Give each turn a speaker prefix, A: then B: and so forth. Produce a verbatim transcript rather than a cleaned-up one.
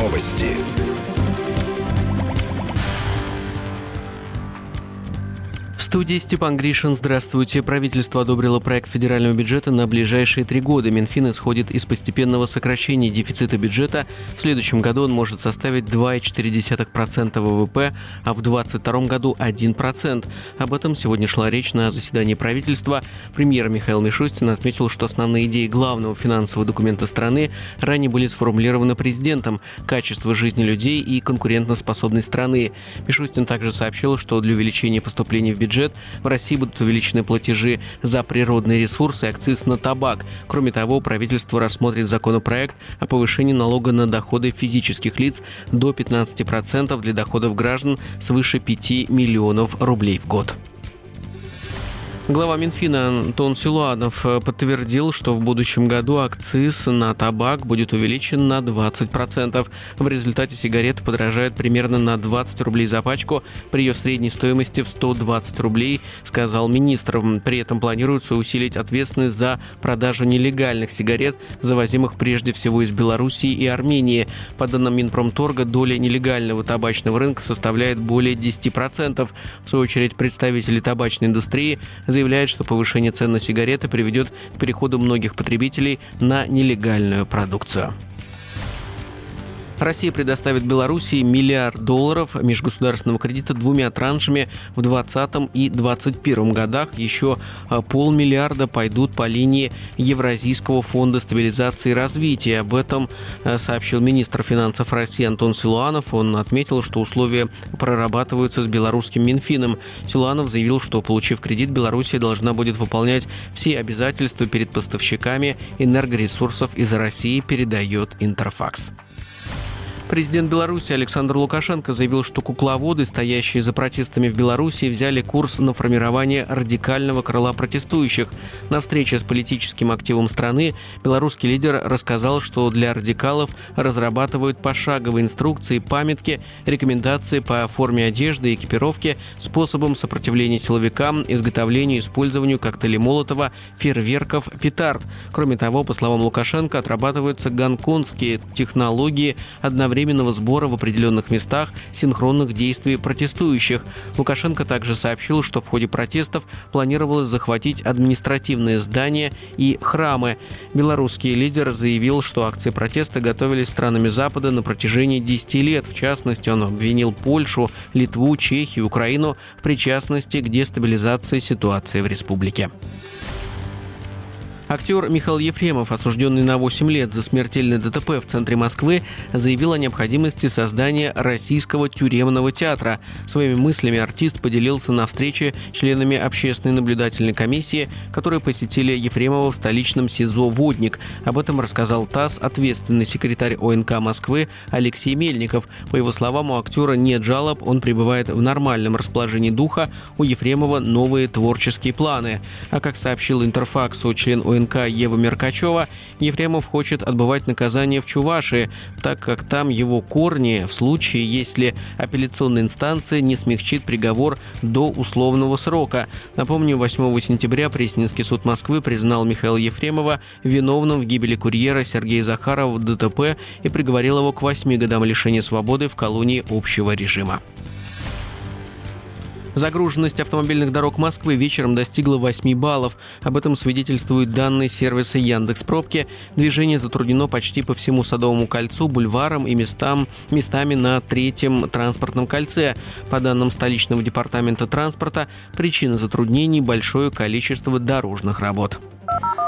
A: Новости.
B: В студии Степан Гришин. Здравствуйте. Правительство одобрило проект федерального бюджета на ближайшие три года. Минфин исходит из постепенного сокращения дефицита бюджета. В следующем году он может составить два целых четыре десятых процента ВВП, а в двадцать втором году один процент. Об этом сегодня шла речь на заседании правительства. Премьер Михаил Мишустин отметил, что основные идеи главного финансового документа страны ранее были сформулированы президентом: качество жизни людей и конкурентоспособность страны. Мишустин также сообщил, что для увеличения поступлений в бюджет в России будут увеличены платежи за природные ресурсы и акциз на табак. Кроме того, правительство рассмотрит законопроект о повышении налога на доходы физических лиц до пятнадцати процентов для доходов граждан свыше пяти миллионов рублей в год. Глава Минфина Антон Силуанов подтвердил, что в будущем году акциз на табак будет увеличен на двадцать процентов. В результате сигареты подорожают примерно на двадцать рублей за пачку при ее средней стоимости в сто двадцать рублей, сказал министр. При этом планируется усилить ответственность за продажу нелегальных сигарет, завозимых прежде всего из Белоруссии и Армении. По данным Минпромторга, доля нелегального табачного рынка составляет более десяти процентов. В свою очередь, представители табачной индустрии заявляет, что повышение цен на сигареты приведет к переходу многих потребителей на нелегальную продукцию. Россия предоставит Белоруссии миллиард долларов межгосударственного кредита двумя траншами в двадцатом и двадцать первом годах. Еще полмиллиарда пойдут по линии Евразийского фонда стабилизации и развития. Об этом сообщил министр финансов России Антон Силуанов. Он отметил, что условия прорабатываются с белорусским Минфином. Силуанов заявил, что, получив кредит, Белоруссия должна будет выполнять все обязательства перед поставщиками энергоресурсов из России, передает Интерфакс. Президент Беларуси Александр Лукашенко заявил, что кукловоды, стоящие за протестами в Беларуси, взяли курс на формирование радикального крыла протестующих. На встрече с политическим активом страны белорусский лидер рассказал, что для радикалов разрабатывают пошаговые инструкции, памятки, рекомендации по форме одежды и экипировки, способам сопротивления силовикам, изготовлению и использованию коктейлей Молотова, фейерверков, петард. Кроме того, по словам Лукашенко, отрабатываются гонконгские технологии одновременно сбора в определенных местах синхронных действий протестующих. Лукашенко также сообщил, что в ходе протестов планировалось захватить административные здания и храмы. Белорусский лидер заявил, что акции протеста готовились странами Запада на протяжении десяти лет. В частности, он обвинил Польшу, Литву, Чехию, Украину в причастности к дестабилизации ситуации в республике. Актер Михаил Ефремов, осужденный на восемь лет за смертельное ДТП в центре Москвы, заявил о необходимости создания российского тюремного театра. Своими мыслями артист поделился на встрече с членами общественной наблюдательной комиссии, которые посетили Ефремова в столичном СИЗО «Водник». Об этом рассказал ТАСС ответственный секретарь ОНК Москвы Алексей Мельников. По его словам, у актера нет жалоб, он пребывает в нормальном расположении духа, у Ефремова новые творческие планы. А как сообщил Интерфаксу член ОНК Ева Меркачева, Ефремов хочет отбывать наказание в Чувашии, так как там его корни, в случае, если апелляционная инстанция не смягчит приговор до условного срока. Напомню, восьмого сентября Пресненский суд Москвы признал Михаила Ефремова виновным в гибели курьера Сергея Захарова в ДТП и приговорил его к восьми годам лишения свободы в колонии общего режима. Загруженность автомобильных дорог Москвы вечером достигла восьми баллов. Об этом свидетельствуют данные сервиса Яндекс.Пробки. Движение затруднено почти по всему Садовому кольцу, бульварам и местам, местами на Третьем транспортном кольце. По данным столичного департамента транспорта, причина затруднений – большое количество дорожных работ.